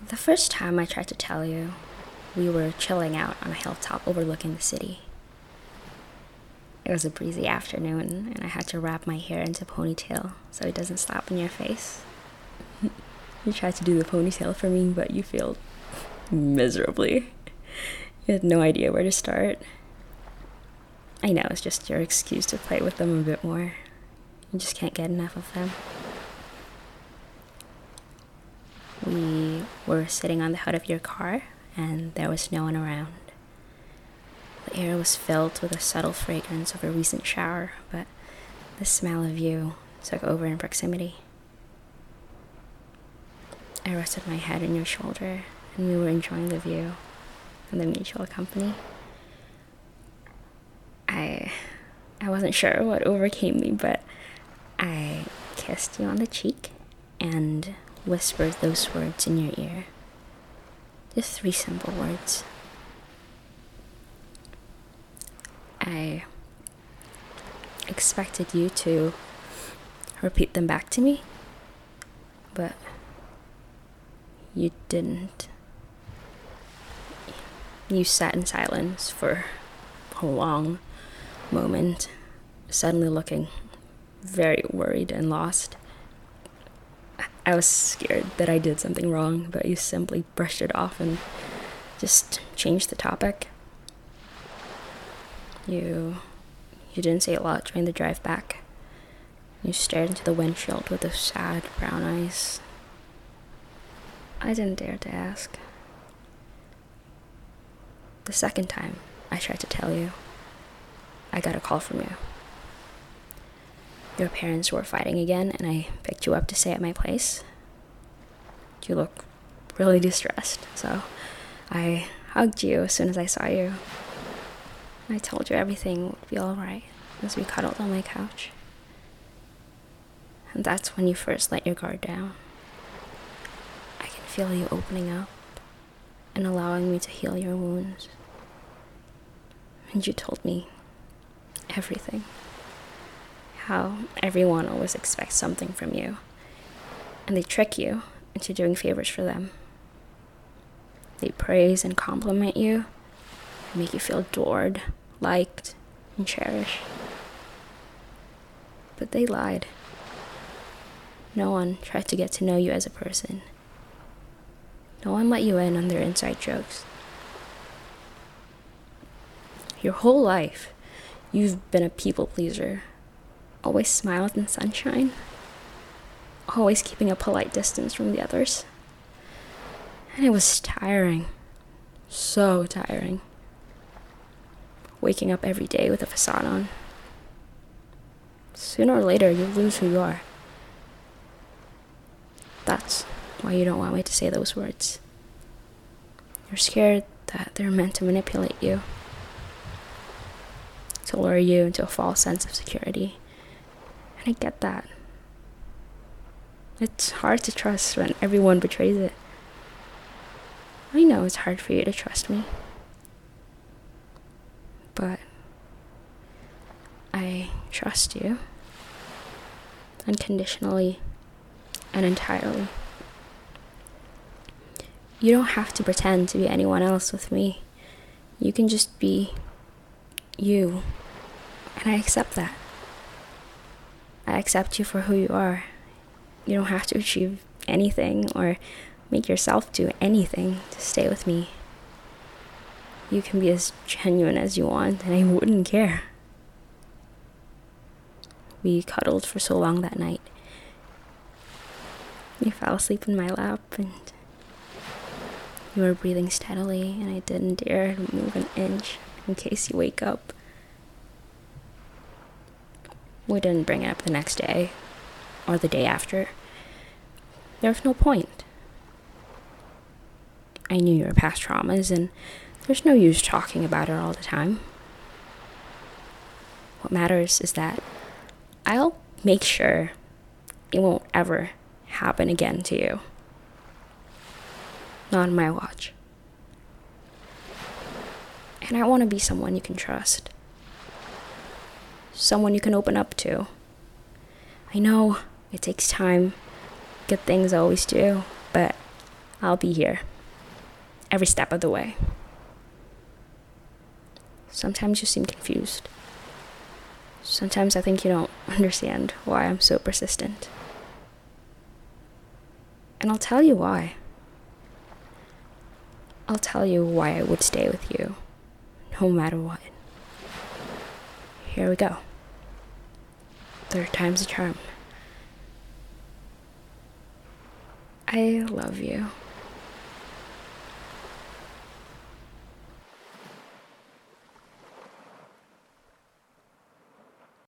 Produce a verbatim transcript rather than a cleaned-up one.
The first time I tried to tell you, we were chilling out on a hilltop overlooking the city. It was a breezy afternoon, and I had to wrap my hair into a ponytail so it doesn't slap in your face. You tried to do the ponytail for me, but you failed miserably. You had no idea where to start. I know it's just your excuse to play with them a bit more. You just can't get enough of them. We were sitting on the hood of your car, and there was no one around. The air was filled with a subtle fragrance of a recent shower, but the smell of you took over in proximity. I rested my head on your shoulder, and we were enjoying the view and the mutual company. I I wasn't sure what overcame me, but I kissed you on the cheek and whispered those words in your ear. Just three simple words. I expected you to repeat them back to me, but you didn't. You sat in silence for a long moment, suddenly looking very worried and lost. I was scared that I did something wrong, but you simply brushed it off and just changed the topic. You you didn't say a lot during the drive back. You stared into the windshield with those sad brown eyes. I didn't dare to ask. The second time I tried to tell you, I got a call from you. Your parents were fighting again, and I picked you up to stay at my place. You look really distressed, so I hugged you as soon as I saw you. I told you everything would be alright as we cuddled on my couch. And that's when you first let your guard down. I can feel you opening up and allowing me to heal your wounds. And you told me everything. How everyone always expects something from you, and they trick you into doing favors for them. They praise and compliment you, and make you feel adored, liked, and cherished. But they lied. No one tried to get to know you as a person. No one let you in on their inside jokes. Your whole life, you've been a people pleaser. Always smiled in sunshine. Always keeping a polite distance from the others. And it was tiring. So tiring. Waking up every day with a facade on. Sooner or later, you'll lose who you are. That's why you don't want me to say those words. You're scared that they're meant to manipulate you, to lure you into a false sense of security. And I get that. It's hard to trust when everyone betrays it. I know it's hard for you to trust me. But I trust you unconditionally and entirely. You don't have to pretend to be anyone else with me. You can just be you. And I accept that. I accept you for who you are. You don't have to achieve anything or make yourself do anything to stay with me. You can be as genuine as you want, and I wouldn't care. We cuddled for so long that night. You fell asleep in my lap, and you were breathing steadily, and I didn't dare to move an inch in case you wake up. We didn't bring it up the next day, or the day after. There was no point. I knew your past traumas, and there's no use talking about it all the time. What matters is that I'll make sure it won't ever happen again to you. Not on my watch. And I want to be someone you can trust. Someone you can open up to. I know it takes time. Good things always do. But I'll be here every step of the way. Sometimes you seem confused. Sometimes I think you don't understand why I'm so persistent. And I'll tell you why. I'll tell you why I would stay with you, no matter what. Here we go. Third time's a charm. I love you.